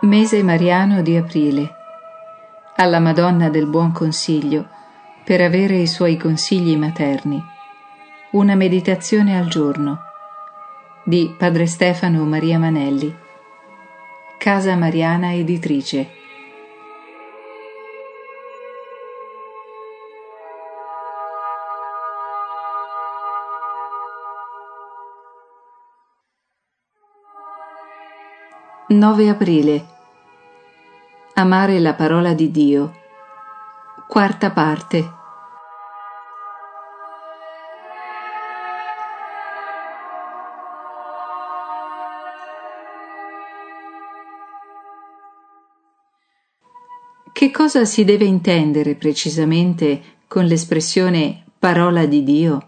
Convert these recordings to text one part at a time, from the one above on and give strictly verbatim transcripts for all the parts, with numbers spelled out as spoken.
Mese mariano di aprile. Alla Madonna del Buon Consiglio, per avere i suoi consigli materni. Una meditazione al giorno. Di Padre Stefano Maria Manelli. Casa Mariana Editrice. nove aprile. Amare la parola di Dio. Quarta parte. Che cosa si deve intendere precisamente con l'espressione parola di Dio?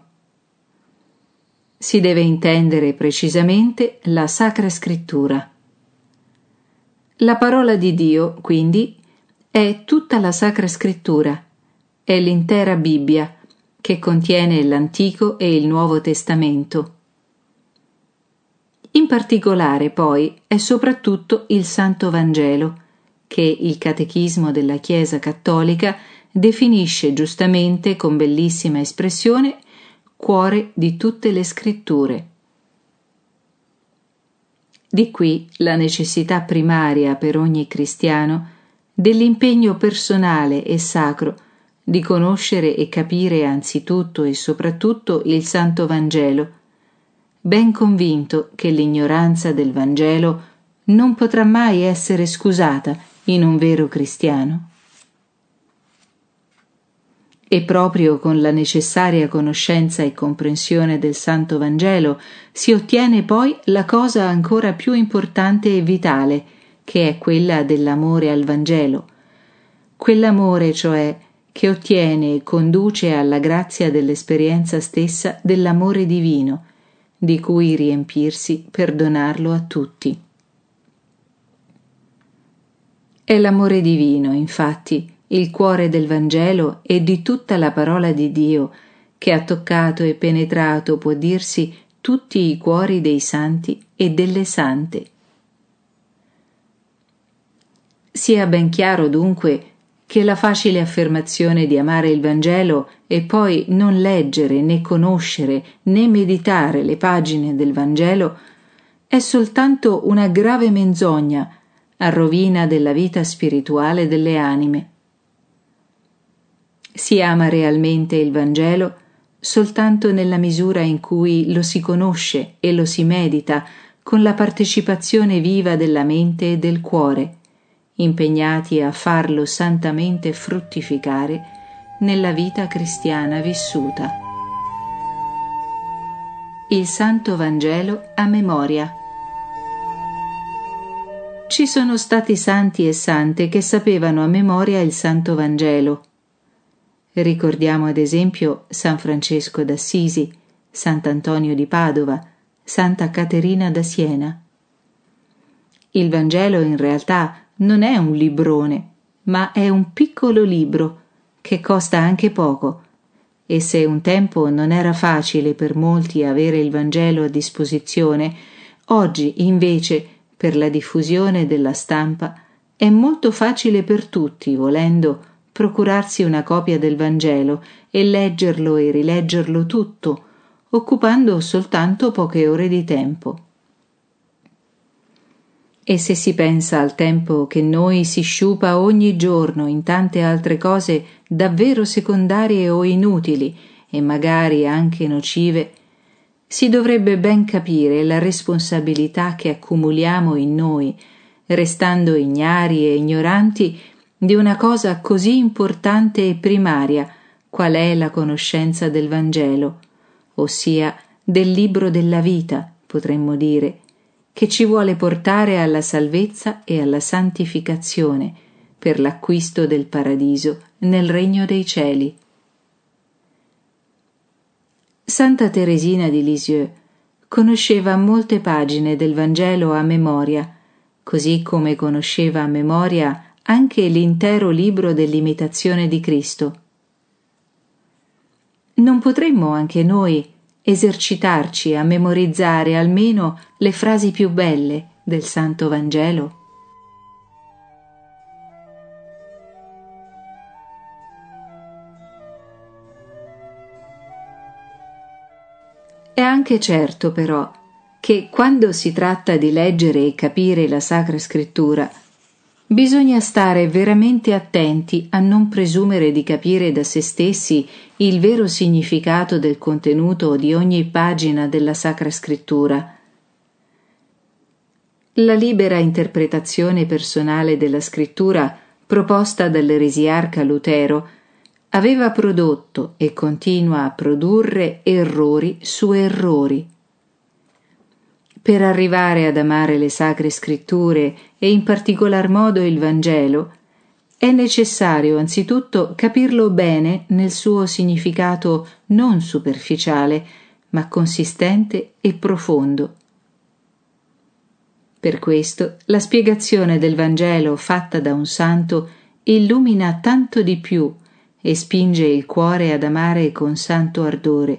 Si deve intendere precisamente la Sacra Scrittura. La parola di Dio, quindi, è tutta la Sacra Scrittura, è l'intera Bibbia, che contiene l'Antico e il Nuovo Testamento. In particolare, poi, è soprattutto il Santo Vangelo, che il Catechismo della Chiesa Cattolica definisce giustamente, con bellissima espressione, cuore di tutte le Scritture. Di qui la necessità primaria per ogni cristiano dell'impegno personale e sacro di conoscere e capire anzitutto e soprattutto il Santo Vangelo, ben convinto che l'ignoranza del Vangelo non potrà mai essere scusata in un vero cristiano. E proprio con la necessaria conoscenza e comprensione del Santo Vangelo si ottiene poi la cosa ancora più importante e vitale, che è quella dell'amore al Vangelo. Quell'amore, cioè, che ottiene e conduce alla grazia dell'esperienza stessa dell'amore divino, di cui riempirsi per donarlo a tutti. È l'amore divino, infatti, il cuore del Vangelo e di tutta la parola di Dio, che ha toccato e penetrato, può dirsi, tutti i cuori dei santi e delle sante. Sia ben chiaro dunque che la facile affermazione di amare il Vangelo e poi non leggere né conoscere né meditare le pagine del Vangelo è soltanto una grave menzogna a rovina della vita spirituale delle anime. Si ama realmente il Vangelo soltanto nella misura in cui lo si conosce e lo si medita con la partecipazione viva della mente e del cuore, impegnati a farlo santamente fruttificare nella vita cristiana vissuta. Il Santo Vangelo a memoria. Ci sono stati santi e sante che sapevano a memoria il Santo Vangelo. Ricordiamo ad esempio San Francesco d'Assisi, Sant'Antonio di Padova, Santa Caterina da Siena. Il Vangelo in realtà non è un librone, ma è un piccolo libro che costa anche poco, e se un tempo non era facile per molti avere il Vangelo a disposizione, oggi invece, per la diffusione della stampa, è molto facile per tutti, volendo, procurarsi una copia del Vangelo e leggerlo e rileggerlo tutto, occupando soltanto poche ore di tempo. E se si pensa al tempo che noi si sciupa ogni giorno in tante altre cose davvero secondarie o inutili e magari anche nocive, si dovrebbe ben capire la responsabilità che accumuliamo in noi, restando ignari e ignoranti di una cosa così importante e primaria qual è la conoscenza del Vangelo, ossia del libro della vita, potremmo dire, che ci vuole portare alla salvezza e alla santificazione per l'acquisto del paradiso nel regno dei cieli. Santa Teresina di Lisieux conosceva molte pagine del Vangelo a memoria, così come conosceva a memoria anche l'intero libro dell'imitazione di Cristo. Non potremmo anche noi esercitarci a memorizzare almeno le frasi più belle del Santo Vangelo? anche certo, però, che quando si tratta di leggere e capire la Sacra Scrittura, bisogna stare veramente attenti a non presumere di capire da se stessi il vero significato del contenuto di ogni pagina della Sacra Scrittura. La libera interpretazione personale della Scrittura proposta dall'eresiarca Lutero aveva prodotto e continua a produrre errori su errori. Per arrivare ad amare le Sacre Scritture e in particolar modo il Vangelo, è necessario anzitutto capirlo bene nel suo significato non superficiale, ma consistente e profondo. Per questo la spiegazione del Vangelo fatta da un santo illumina tanto di più e spinge il cuore ad amare con santo ardore.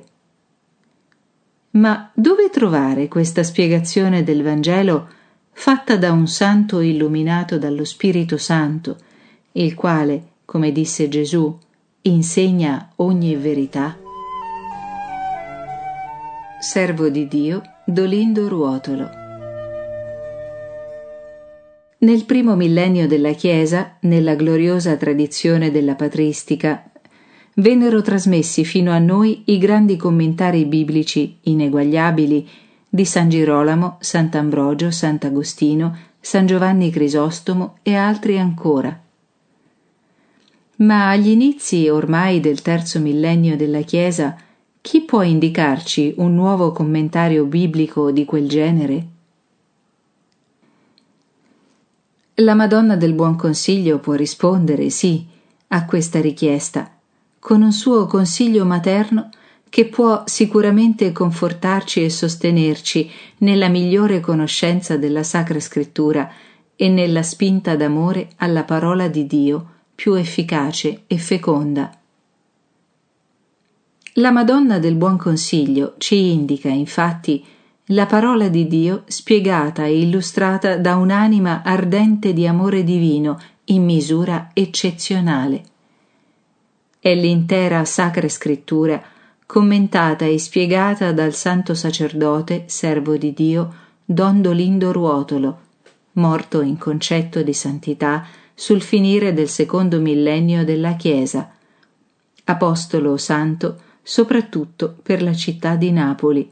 Ma dove trovare questa spiegazione del Vangelo fatta da un santo illuminato dallo Spirito Santo, il quale, come disse Gesù, insegna ogni verità? Servo di Dio, Dolindo Ruotolo. Nel primo millennio della Chiesa, nella gloriosa tradizione della patristica, vennero trasmessi fino a noi i grandi commentari biblici ineguagliabili di San Girolamo, Sant'Ambrogio, Sant'Agostino, San Giovanni Crisostomo e altri ancora. Ma agli inizi ormai del terzo millennio della Chiesa, chi può indicarci un nuovo commentario biblico di quel genere? La Madonna del Buon Consiglio può rispondere, sì, a questa richiesta, con un suo consiglio materno che può sicuramente confortarci e sostenerci nella migliore conoscenza della Sacra Scrittura e nella spinta d'amore alla parola di Dio più efficace e feconda. La Madonna del Buon Consiglio ci indica, infatti, la parola di Dio spiegata e illustrata da un'anima ardente di amore divino in misura eccezionale. È l'intera Sacra Scrittura commentata e spiegata dal santo sacerdote, servo di Dio, Don Dolindo Ruotolo, morto in concetto di santità sul finire del secondo millennio della Chiesa, apostolo santo soprattutto per la città di Napoli.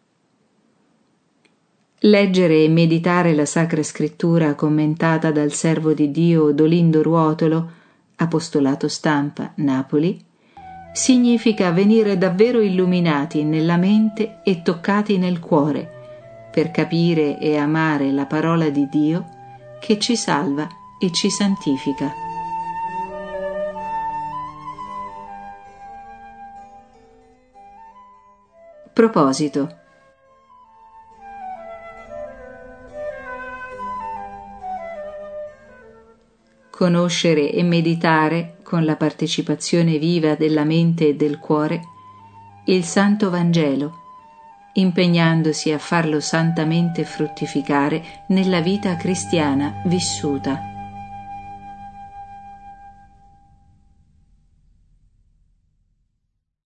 Leggere e meditare la Sacra Scrittura commentata dal servo di Dio Dolindo Ruotolo, apostolato Stampa, Napoli, significa venire davvero illuminati nella mente e toccati nel cuore, per capire e amare la parola di Dio che ci salva e ci santifica. Proposito. Conoscere e meditare, con la partecipazione viva della mente e del cuore, il Santo Vangelo, impegnandosi a farlo santamente fruttificare nella vita cristiana vissuta.